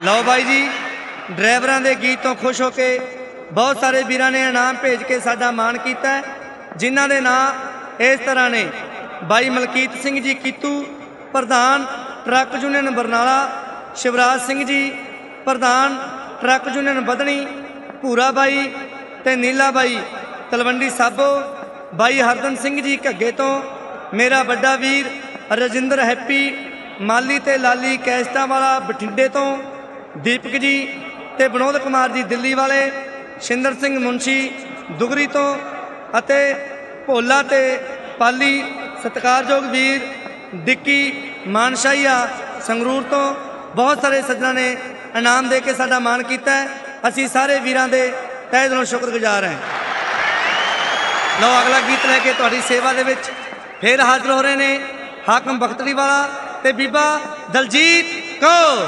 लो भाई जी, ड्राइवरां दे गीत तो खुश होके बहुत सारे वीरां ने इनाम भेज के साडा मान किया, जिन्हां दे नाम इस तरह ने। बाई मलकीत सिंह जी कीतू प्रधान ट्रक यूनियन बरनाला, शिवराज सिंह जी प्रधान ट्रक यूनियन बदनी, भूरा बाई ते नीला बाई तलवंडी साबो, बाई हरदन सिंह जी घग्गे तो, मेरा बड़ा वीर रजिंदर हैप्पी माली ते लाली कैसटा वाला बठिंडे तो, दीपक जी ते विनोद कुमार जी दिल्ली वाले, शिंदर सिंह मुंशी दुगरी तो, अते भोला ते पाली सत्कारयोग वीर डिक्की मानशाहीआ संगरूर तो। बहुत सारे सज्जनों ने इनाम दे के साडा मान किया है। असी सारे वीरां दे तहे दिलों शुक्रगुजार हैं। लो अगला गीत लैके तुहाडी सेवा दे विच फिर हाजिर हो रहे ने हाकम बख्तरी वाला ते बीबा दलजीत कौर।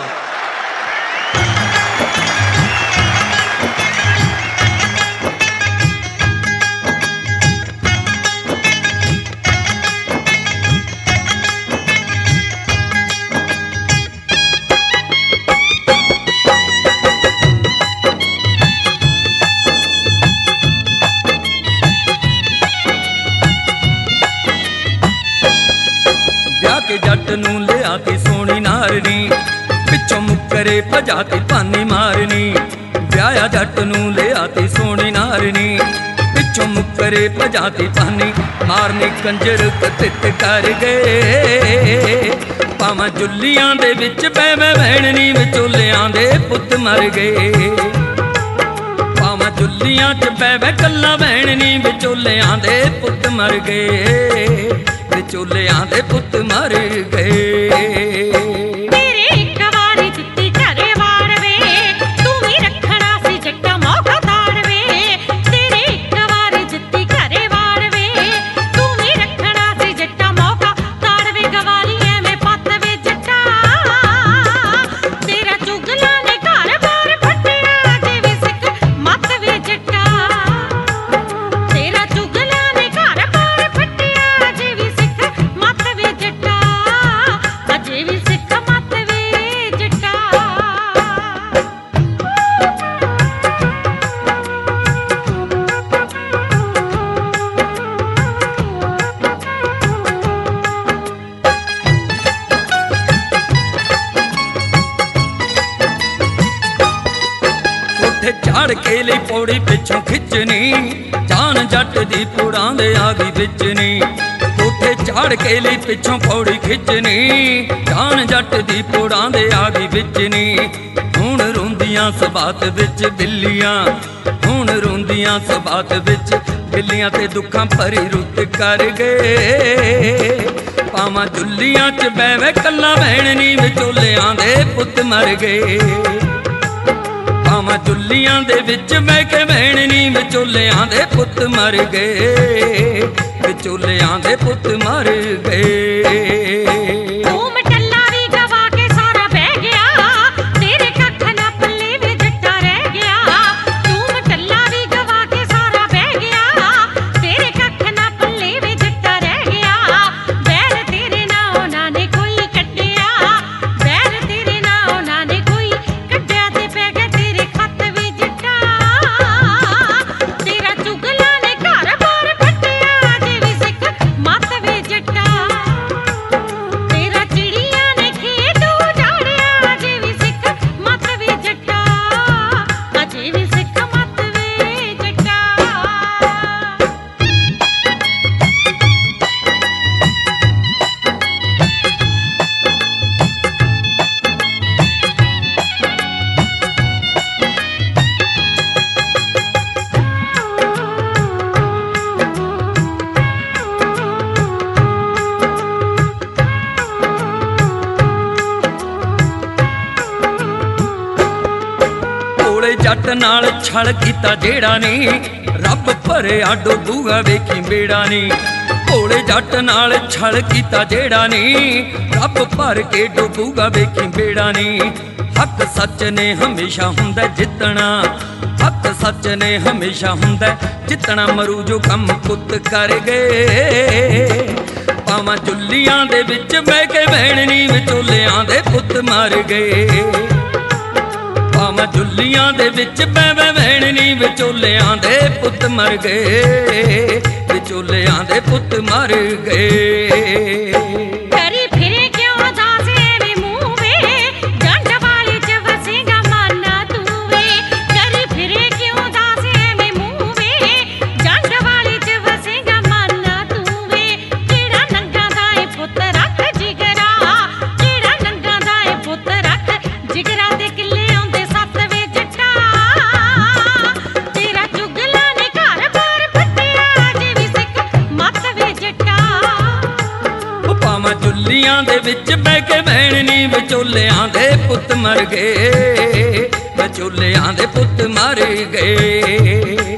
जट नूं लिया के सोनी नारनी, पिछों मुकरे भजा के पानी मारनी। ब्याया जट नूं लिया के सोनी नारनी, पिछों मुकरे भजा के पानी मारनी। कंजर कतित कर गए पावां जुल्लियां दे विच बैवे भैणनी, विचोलियां दे पुत मर गए। पावां जुल्लियां च बैवे कल्ला भैणनी, विचोलियां दे पुत मर गए। विचोलियां दे पुत मर गए। झाड़ के लिए पौड़ी पिछों खिंचनी, जान जट दी पुड़ां दे आगी बिचनी। कोठे झाड़ के लिए पिछों पौड़ी खिंचनी, जान जट दी पुड़ां दे आगी बिचनी। हुण रोंदियां सबात विच बिल्लियां, हुण रोंदियां सबात विच बिल्लियां ते दुखां भरी रुत कर गए। पावां जुल्लियां च बैवे कल्ला भैणनी, विचोलियां दे पुत मर गए। पावां जुल्लियां दे विच बह के भैणनी, विचोलियां दे पुत मर गए। विचोलियां दे पुत मर गए। जट नाल छल कीता जेड़ा नी, रब भरे आडो दूआ वेखी बेड़ा नी। भोले जट नाल छल कीता जेड़ा नी, रब भर के डोबूगा वेखी बेड़ा नी। हक सच ने हमेशा हुंदा जितना, हक सच ने हमेशा हुंदा जितना। मरू जो कम पुत कर गए। पावां जुल्लियां दे विच बह के भैणनी, विचोलियां दे पुत मर गए। ਚੁੱਲੀਆਂ ਦੇ ਵਿੱਚ ਬਹਿ ਬਹਿਣ ਨੀ ਵਿਚੋਲਿਆਂ ਦੇ ਪੁੱਤ ਮਰ ਗਏ, ਵਿਚੋਲਿਆਂ ਦੇ ਪੁੱਤ ਮਰ ਗਏ। ਕਰੀ ਫਿਰੇ ਕਿਉਂ ਦਾਸੇ ਵੇ ਮੂੰਹ ਵੇ, ਜੰਡ ਵਾਲੀ ਚ ਵਸੇਗਾ ਮਨ ਤੂੰ ਵੇ। ਕਰੀ ਫਿਰੇ ਕਿਉਂ ਦਾਸੇ ਵੇ ਮੂੰਹ ਵੇ, ਜੰਡ ਵਾਲੀ ਚ ਵਸੇਗਾ ਮਨ ਤੂੰ ਵੇ। ਜਿਹੜਾ ਨੰਗਾ ਦਾ ਏ ਪੁੱਤ ਰੱਖ ਜਿਗਰਾ, ਜਿਹੜਾ ਨੰਗਾ ਦਾ ਏ ਪੁੱਤ ਰੱਖ ਜਿਗਰਾ ਦੇ ਕਿੱਲੇ ਆਉਂਦੇ ਸੱਤ ਵੇ ਜੱਟਾ। ਤੇਰਾ ਚੁਗਲਾ ਨੇ ਘਰ ਬਾਰ ਫੱਟਿਆ ਜੇ ਵੀ ਸਿੱਖ ਮੱਤ ਵੇ ਜੱਟਾ। ਉਹ ਭਾਵਾਂ ਚੁੱਲੀਆਂ ਦੇ ਵਿੱਚ ਬਹਿ ਕੇ ਬਹਿਣ ਨੀ ਵਿਚੋਲਿਆਂ ਦੇ ਪੁੱਤ ਮਰ ਗਏ, ਵਿਚੋਲਿਆਂ ਦੇ ਪੁੱਤ ਮਰ ਗਏ।